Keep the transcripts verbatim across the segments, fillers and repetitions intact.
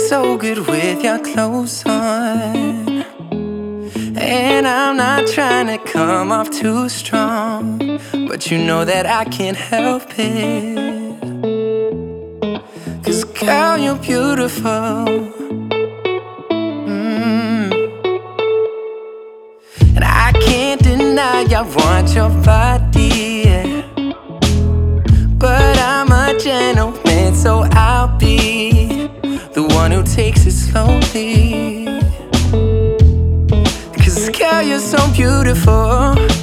so good with your clothes on. And I'm not trying to come off too strong, but you know that I can't help it. 'Cause girl, you're beautiful. mm. And I can't deny I want your body, yeah. But I'm a gentleman, so I'll be the one who takes it slowly. 'Cause girl, you're so beautiful.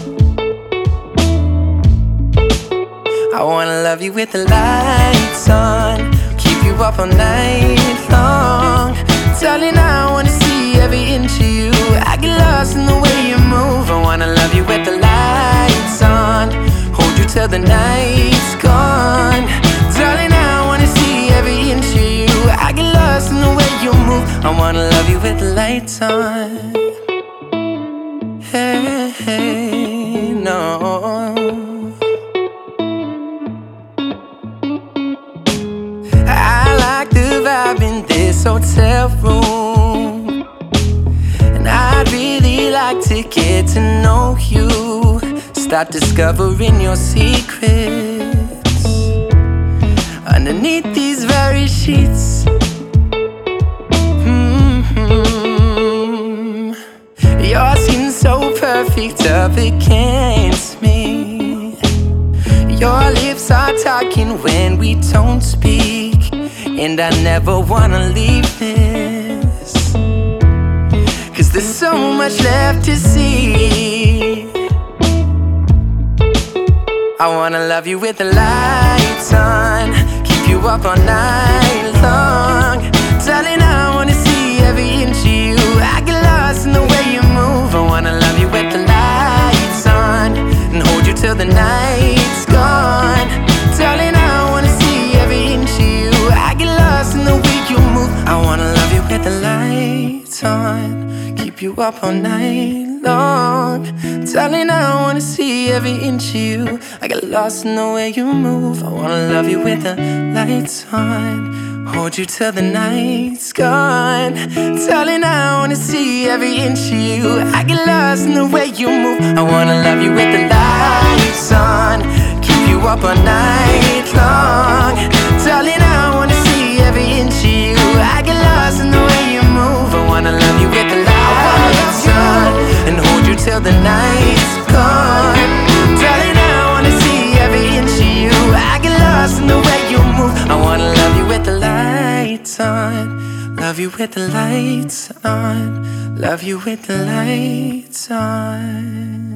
I wanna love you with the lights on, keep you up all night long. Darling, I wanna see every inch of you. I get lost in the way you move. I wanna love you with the lights on, hold you till the night's gone. Darling, I wanna see every inch of you. I get lost in the way you move. I wanna love you with the lights on. Hey, hey, no. I like the vibe in this hotel room, and I'd really like to get to know you. Start discovering your secrets underneath these very sheets. mm-hmm. Your skin's so perfect up against me. Your lips are talking when we don't speak, and I never wanna leave this, 'cause there's so much left to see. I wanna love you with the lights on, keep you up all night long. Darling, I wanna see every inch of you. I get lost in the way you move. I wanna love you with the lights on, and hold you till the night's gone. Darling, I wanna see every inch of you. I get lost in the way you move. I wanna love you with the lights on, keep you up all night long. Darling, I wanna see every inch of you. I get lost in the way you move. I wanna love you with the lights on, hold you till the night's gone. Darling, I wanna see every inch of you. I get lost in the way you move. I wanna love you with the lights on, keep you up all night long. Darling, I wanna see every inch of you. I get lost in the way you move. I wanna love you with the lights on, and hold you till the night's gone. Darling, I wanna see every inch of you. I get lost in the way you move. I wanna love you with the lights on, love you with the lights on, love you with the lights on.